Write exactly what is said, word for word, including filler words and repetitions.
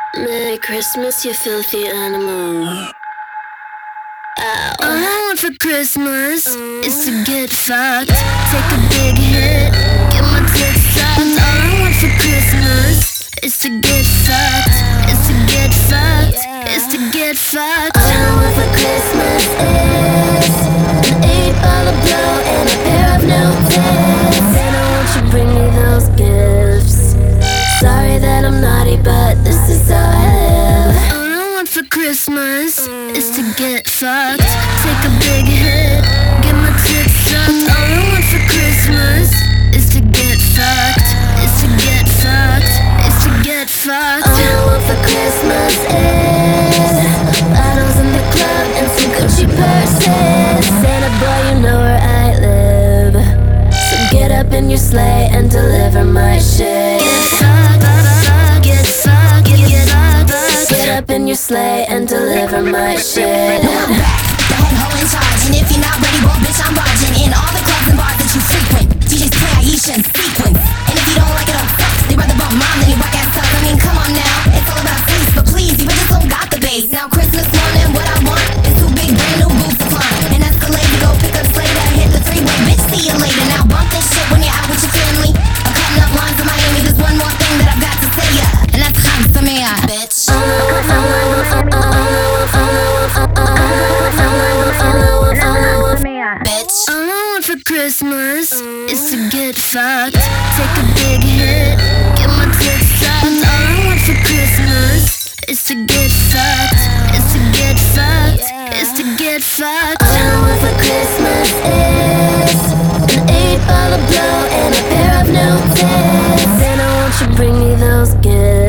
Merry Christmas, you filthy animal. Ow. All I want for Christmas mm. is to get fucked, take a big hit, get my tits sucked. All I want for Christmas is to get fucked, is to get fucked, yeah. is to get fucked. All I want for Christmas is an eight ball of blow and a pair of new tits. And I want you bring me those gifts. Sorry that I'm naughty, but this is how I live. All I want for Christmas mm. is to get fucked, take a big hit, get my tits sucked. All I want for Christmas is to get fucked, is to get fucked, is to get fucked. All I want for Christmas is bottles in the club and some Gucci purses. Santa boy, you know where I live, so get up in your sleigh and deliver my shit. Get fucked, get fucked, get fucked. Get up in your sleigh and deliver my shit. Now I'm back, the head hoe in charge. And if you're not ready, well bitch I'm barging in all the clubs and bars that you frequent. D Js play Aisha in sequence, and if you don't like it, don't fuck. They rather bump mom than you rock ass tugs. I mean come on now, it's all about taste, but please, you bitches don't got the bass. Now Christmas morning, what I want is two big brand new boots to climb, and Escalade to go pick up Slater, hit the three-way, bitch see you later. Now bump this shit when you're out with your family. I'm cutting up lines to Miami, there's one more thing that I've got to say ya, and that's Khansamia, bitch. All I want for Christmas is to get fucked, take a big hit, get my tits sucked. All I want for Christmas is to get fucked, is to get fucked, is to get fucked. All I want for Christmas is an eight ball of blow and a pair of new tits. And I want you bring me those gifts.